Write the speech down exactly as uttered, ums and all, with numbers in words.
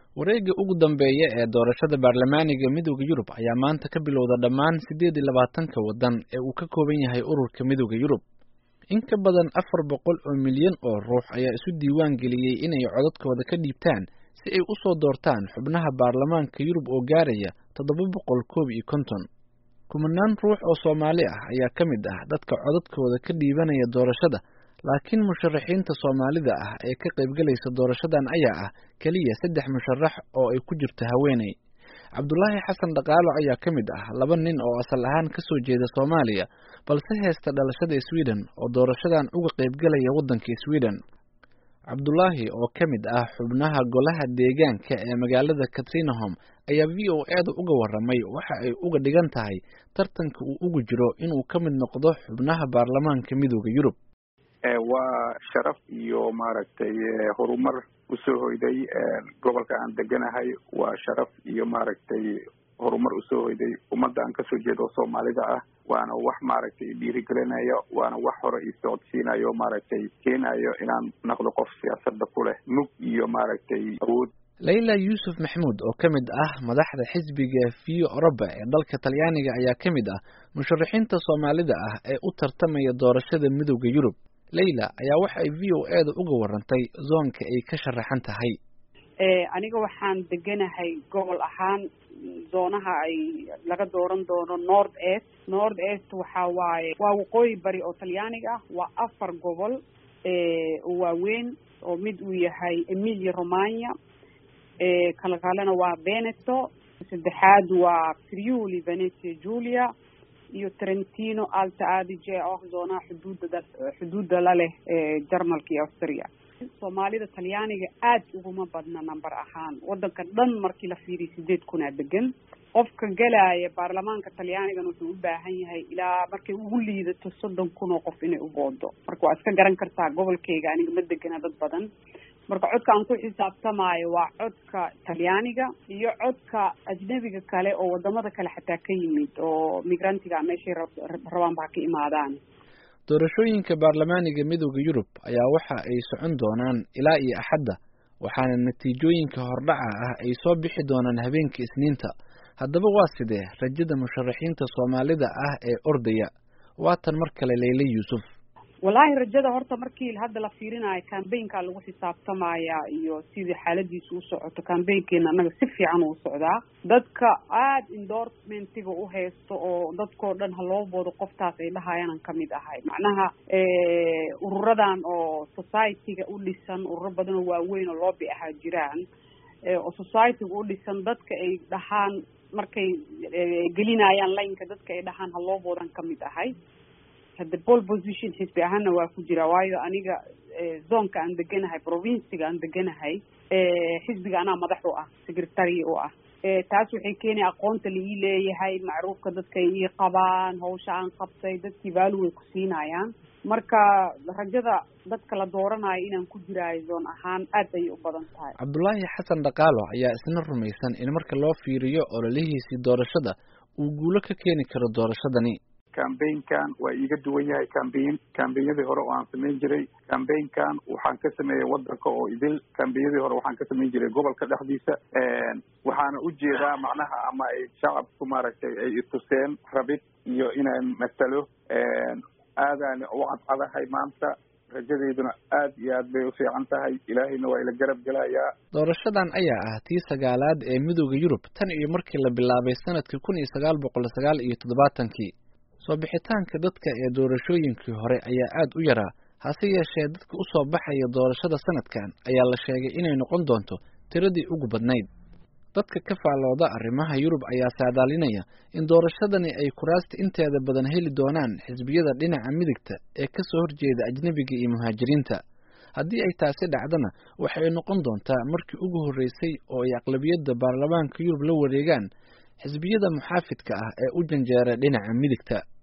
wareegga ugu dambeeya ee doorashada baarlamaaniga midowda Yurub ayaa maanta ka bilowda dhammaan siddeed iyo labaatanka waddan ee uu ka kooban yahay ururka midowda Yurub. In ka badan afar boqol oo milyan oo ruux ayaa isu diiwaan geliyey inay codadkooda ka dhiibtaan si ay u soo doortaan xubnaha baarlamaanka Yurub oo gaaraya toddoba boqol koob iyo konton. Kumanaan ruux oo Soomaali ah ayaa ka mid ah dadka codadkooda ka dhiibanaya doorashada, laakiin musharaxiinta Soomaalida ah ee ka qaybgalaysa doorashadan ayaa ah kaliya saddex musharax oo ay ku jirto haweeney. Cabdulaahi Xasan Dhaqaalo ayaa ka mid ah laba nin oo asal ahaan ka soo jeeda Soomaaliya balse haysta dhalashada Sweden oo doorashadan uga qaybgalaya waddanka Sweden. Cabdulaahi oo ka mid ah xubnaha golaha deegaanka ee magaalada Katrineholm ayaa V O A da uga warramay waxa ay uga dhigan tahay tartanka uu ugu jiro inuu ka mid noqdo xubnaha baarlamaanka midowda Yurub. waa sharaf iyo maaragtay horumar u soo hoyday gobolka aan deganahay. waa sharaf iyo maaragtay horumar u soo hoyday ummadda aan kasoo jeedo Soomaalida ah. waana wax maaragtay dhiirigelinayo, waana wax hore i socodsiinayo, maaragtay keenayo inaan noqdo qof siyaasadda ku leh mug iyo maaragtay awood. Layla Yuusuf Maxamuud oo ka mid ah madaxda xisbiga Fiyo Oroba ee dalka Talyaaniga ayaa ka mid ah musharaxiinta Soomaalida ah ee u tartamaya doorashada midowda Yurub. Layla ayaa waxa ay V O A da uga warantay zoonka ay ka sharaxan tahay. aniga waxaan deganahay gobol ahaan zoonaha ay laga dooran doono North East. North East waxa waaye waa waqooyi bari oo Talyaaniga ah. waa afar gobol ee waaweyn oo mid uu yahay Emilia Romagna, ee kala kalena waa Veneto, saddexaad waa Friuli Venezia Giulia iyo Trentino Alta Adige oo zoonaha xuduudda xuduudda la leh ee Jarmalka iyo Austria. Soomaalida Talyaaniga aad uguma badna number ahaan. waddanka dhan markii la fiiriyo sideed kun aa degan. qofka galaya baarlamaanka Talyaaniga wuxuu u baahan yahay ilaa markay ugu liidato soddon kun oo qof inay u boodo. marka waa iska garan kartaa gobolkayga aniga ma degana dad badan. marka codka aan ku xisaabtamaayo waa codka Talyaaniga iyo codka ajnabiga kale oo wadamada kale xataa ka yimid oo migrantiga meeshay rabaan baa ka imaadaan. doorashooyinka baarlamaaniga midowda Yurub ayaa waxa ay socon doonaan ilaa iyo Axadda, waxaana natiijooyinka hordhaca ah ay soo bixi doonaan habeenka Isniinta. haddaba waa sidee rajada musharaxiinta Soomaalida ah ee ordaya? waatan mar kale Layla Yuusuf. wallaahi rajada horta markii hadda la fiirinayo campaignka lagu xisaabtamaya iyo sidii xaaladiisu u socoto. campaignkeena anaga si fiican u socdaa. dadka aad endorsementiga u haysto oo dadkoo dhan ha loo boodo qoftaas ay dhahayaan ka mid ahay. macnaha ururadan oo society-ga u dhisan, ururo badan oo waaweyn oo lobby ahaa jiraan oo society-ga u dhisan, dadka ay dhahaan markay gelinayaan laynka dadka ay dhahaan ha loo boodan ka mid ahay. hadda pole position xisbi ahaana waa ku jira, waayo aniga zoonka aan deganahay, provinciga aan deganahay, xisbiga anaa madax u ah, secretary u ah. taas waxay keenay aqoonta la ii leeyahay, macruufka dadka ii qabaan, hawsha aan qabtay, dadkii value way ku siinayaan. marka rajada dadka la dooranayo inaan ku jiraayo zoon ahaan aad ayay u badan tahay. Cabdulaahi Xasan Dhaqaalo ayaa isna rumaysan in marka loo fiiriyo ololihiisii doorashada uu guulo ka keeni karo doorashadani. campaignkan waa iiga duwan yahay campaign campaignadii hore oo aan samayn jiray. campaignkan waxaan ka sameeyay waddanka oo idil. campaignadii hore waxaan ka samayn jiray gobolka dhexdiisa. waxaana u jeedaa macnaha ama ay shacabku maaragtay ay ituseen rabid iyo inaan matalo. aadaan u cadcadahay maanta. rajadeyduna aad iyo aad bay u fiican tahay. ilaahayna waa ila garab gelayaa. doorashadan ayaa ah tii sagaalaad ee midowda Yurub tan iyo markii la bilaabay sanadkii kun iyo sagaal boqol sagaal iyo toddobaatankii. soo bixitaanka dadka ee doorashooyinkii hore ayaa aad u yaraa, hase yeeshee dadka u soo baxaya doorashada sanadkan ayaa la sheegay inay noqon doonto tiradii ugu badnayd. dadka ka faallooda arrimaha Yurub ayaa saadaalinaya in doorashadani ay kuraasta inteeda badan heli doonaan xisbiyada dhinaca midigta ee ka soo horjeeda ajnabiga iyo muhaajiriinta. haddii ay taasi dhacdana waxay noqon doontaa markii ugu horreysay oo ay aqlabiyadda baarlamaanka Yurub la wareegaan xisbiyada muxaafidka ah ee u janjeera dhinaca midigta.